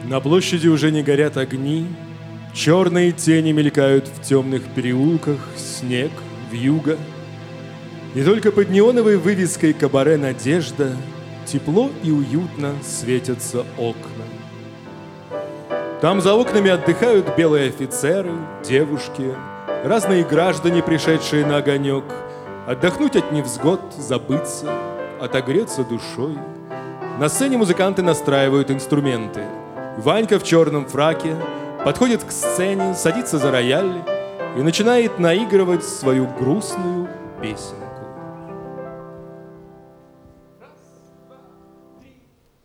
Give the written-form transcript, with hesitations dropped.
На площади уже не горят огни, черные тени мелькают в темных переулках, снег, вьюга. И только под неоновой вывеской «Кабаре Надежда» тепло и уютно светятся окна. Там за окнами отдыхают белые офицеры, девушки, разные граждане, пришедшие на огонек, отдохнуть от невзгод, забыться, отогреться душой. На сцене музыканты настраивают инструменты. Ванька в черном фраке подходит к сцене, садится за рояль и начинает наигрывать свою грустную песню.